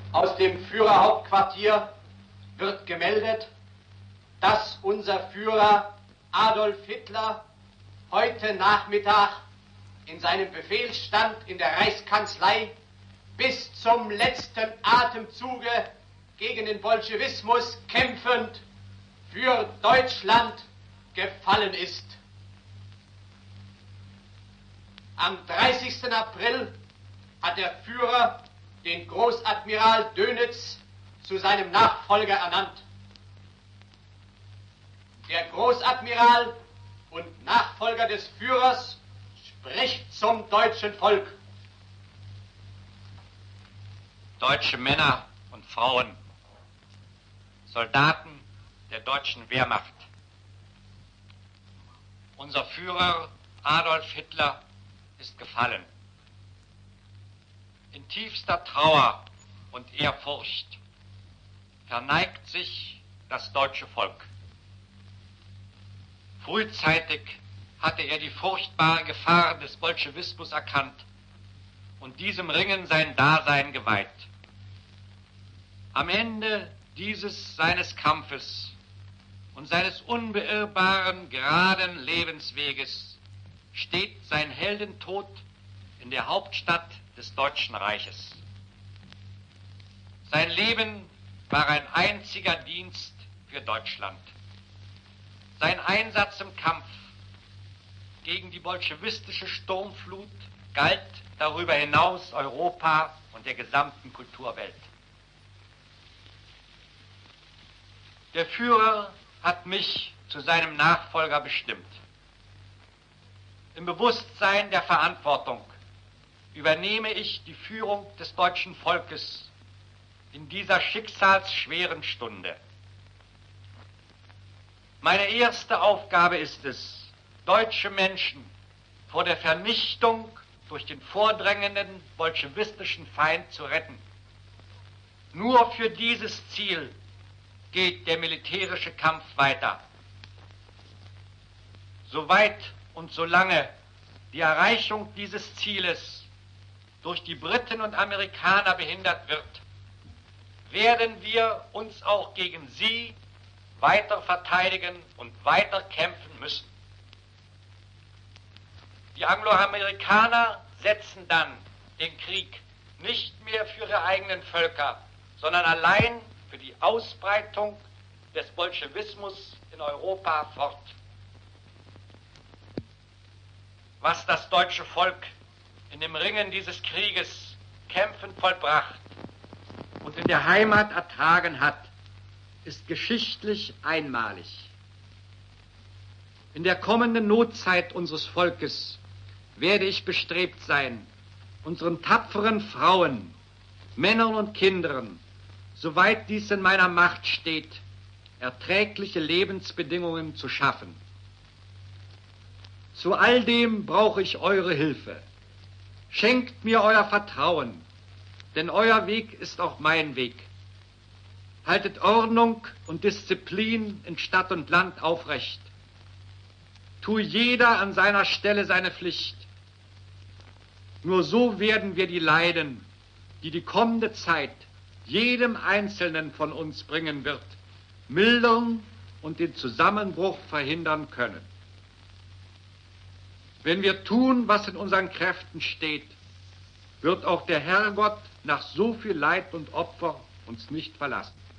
Aus dem Führerhauptquartier wird gemeldet, dass unser Führer Adolf Hitler heute Nachmittag in seinem Befehlsstand in der Reichskanzlei bis zum letzten Atemzuge gegen den Bolschewismus kämpfend für Deutschland gefallen ist. Am 30. April hat der Führer den Großadmiral Dönitz zu seinem Nachfolger ernannt. Der Großadmiral und Nachfolger des Führers spricht zum deutschen Volk. Deutsche Männer und Frauen, Soldaten der deutschen Wehrmacht. Unser Führer Adolf Hitler ist gefallen. In tiefster Trauer und Ehrfurcht verneigt sich das deutsche Volk. Frühzeitig hatte er die furchtbaren Gefahren des Bolschewismus erkannt und diesem Ringen sein Dasein geweiht. Am Ende dieses seines Kampfes und seines unbeirrbaren, geraden Lebensweges steht sein Heldentod in der Hauptstadt des Deutschen Reiches. Sein Leben war ein einziger Dienst für Deutschland. Sein Einsatz im Kampf gegen die bolschewistische Sturmflut galt darüber hinaus Europa und der gesamten Kulturwelt. Der Führer hat mich zu seinem Nachfolger bestimmt. Im Bewusstsein der Verantwortung übernehme ich die Führung des deutschen Volkes in dieser schicksalsschweren Stunde. Meine erste Aufgabe ist es, deutsche Menschen vor der Vernichtung durch den vordrängenden bolschewistischen Feind zu retten. Nur für dieses Ziel geht der militärische Kampf weiter. Soweit und solange die Erreichung dieses Zieles durch die Briten und Amerikaner behindert wird, werden wir uns auch gegen sie weiter verteidigen und weiter kämpfen müssen. Die Angloamerikaner setzen dann den Krieg nicht mehr für ihre eigenen Völker, sondern allein für die Ausbreitung des Bolschewismus in Europa fort. Was das deutsche Volk in dem Ringen dieses Krieges kämpfend vollbracht und in der Heimat ertragen hat, ist geschichtlich einmalig. In der kommenden Notzeit unseres Volkes werde ich bestrebt sein, unseren tapferen Frauen, Männern und Kindern, soweit dies in meiner Macht steht, erträgliche Lebensbedingungen zu schaffen. Zu all dem brauche ich eure Hilfe. Schenkt mir euer Vertrauen, denn euer Weg ist auch mein Weg. Haltet Ordnung und Disziplin in Stadt und Land aufrecht. Tue jeder an seiner Stelle seine Pflicht. Nur so werden wir die Leiden, die die kommende Zeit jedem Einzelnen von uns bringen wird, mildern und den Zusammenbruch verhindern können. Wenn wir tun, was in unseren Kräften steht, wird auch der Herrgott nach so viel Leid und Opfer uns nicht verlassen.